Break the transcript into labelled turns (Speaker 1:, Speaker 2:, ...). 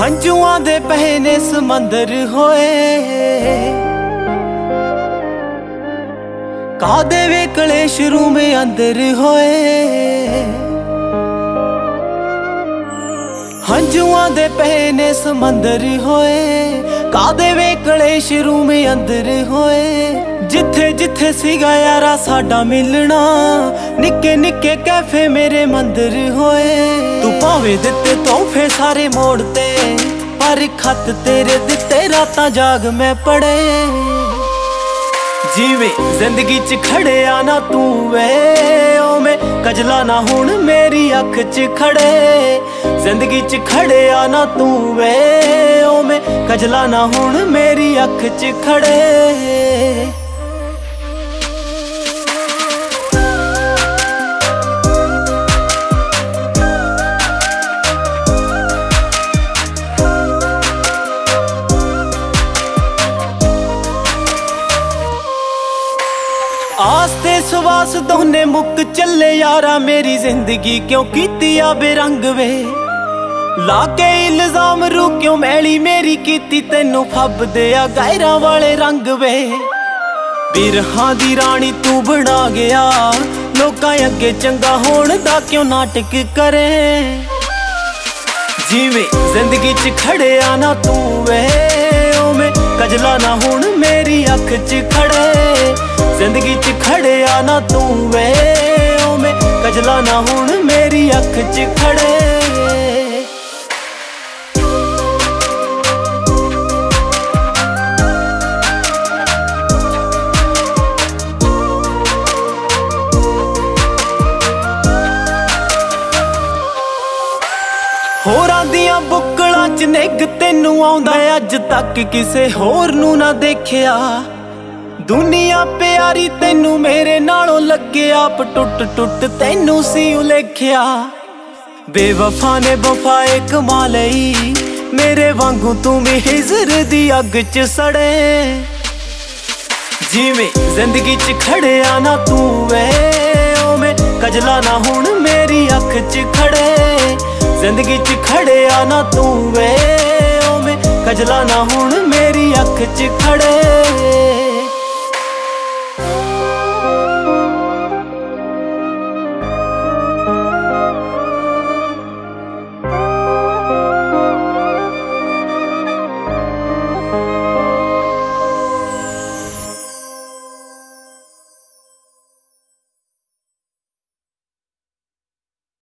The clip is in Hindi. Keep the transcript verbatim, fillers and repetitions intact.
Speaker 1: हंजुआं दे पहने समंदर होए कादे वे कलेश रू में अंदर होए हंजुआं दे पहने समंदर होए कादे वे कलेश रू में अंदर होए जिथे जिथे सीगा यारा साडा मिलना निक्के निक्के कैफे मेरे मंदिर होए तू भावे दिते तोहफे सारे मोड़ते पर खत तेरे दिते रातां जाग मैं पढ़े जिवें जिंदगी च खड़े आना तू वे ओवें कजला ना हुण मेरी अख च खड़े जिंदगी च खड़े आना तू वे ओवें कजला ना हुण मेरी अख च खड़े। आस्ते सवास दोने मुक चले यारा मेरी जिंदगी क्यों कीती आ बेरंग वे लाके इल्जाम रू क्यों मैली मेरी कीती तेनू फब दे आ गैरां वाले रंग वे बिरहां दी रानी तू बना गया लोकां अगे चंगा होण दा क्यों नाटक करे जिवें जिंदगी च खड़े आना तू वे ओवें कजला ना हुण मेरी अख च खड़े जिंदगी च खड़े आना तू वे ओवें कजला ना हुण मेरी अख च खड़े। होरां दियां बुक्कलां च निग तैनू आउंदा अज तक किसे होर नू ना देखिया दुनिया प्यारी तैनू मेरे नालों लगे आप टुट टुट तैनू सी उलेखिया बेवफा ने वफाए कमा लई मेरे वांगू तू भी हिजर दी अग च सड़े जिवें जिंदगी च खड़े आना तू वे ओवें कजला ना हुण मेरी अख च खड़े जिंदगी च खड़े आना तू वे ओवें कजला ना हुण मेरी अख च खड़े।